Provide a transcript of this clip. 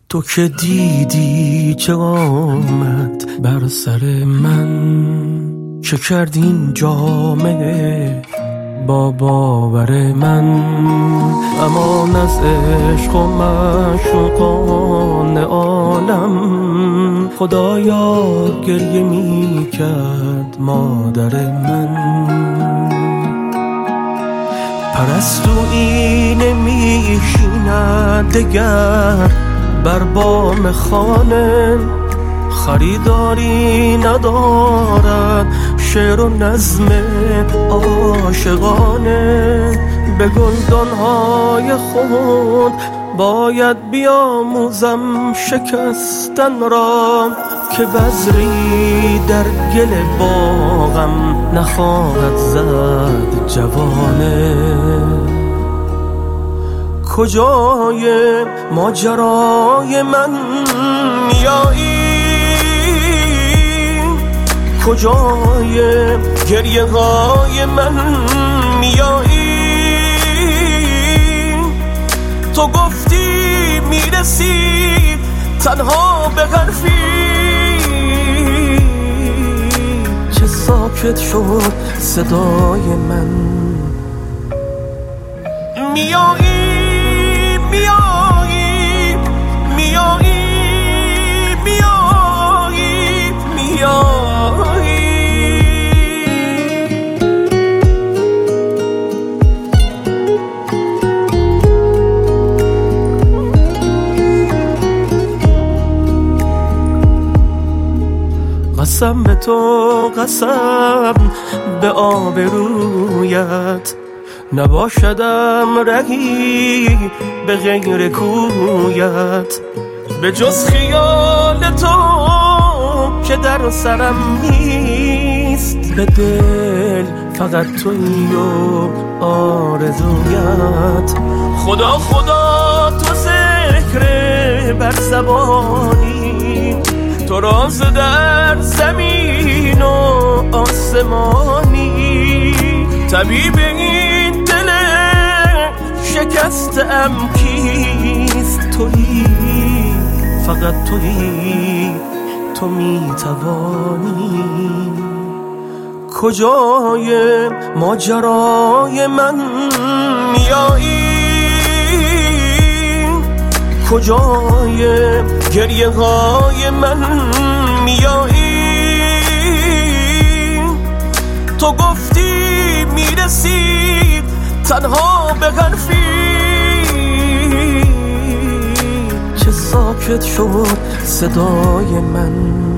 تو که دیدی چه آمد بر سر من، چه کرد این جامعه با باور من. امان از عشق و معشوقان عالم، خدایا گریه می کرد مادر من. پرستویی نمی شیند دگر بر بام خانه، خریداری ندارد شعر و نظم عاشقانه. به گلدانهای خود باید بیاموزم شکستن را، که بذری در گل باغم نخواهد زد جوانه. کجای ماجرای من میایی، کجای گریه های من میایی. تو گفتی میرسی تنها به حرفی، چه ساکت شد صدای من. میایی میایی میایی میایی میایی. قسم به تو، قسم به آبرویت، نباشدم رهی به غیر کویت. به جز خیال تو که در سرم نیست، به دل فقط تویی و آرزویت. خدا خدا تو ذکر بر زبانی، تو راز در زمین و آسمانی. طبیب این دل شکستم کیست؟ تویی، فقط تویی، تو میتوانی. کجای ماجرای من میایی، کجای گریه های من میایی. تو گفتی میرسی تنها به حرفی، چه ساکت شد صدای من.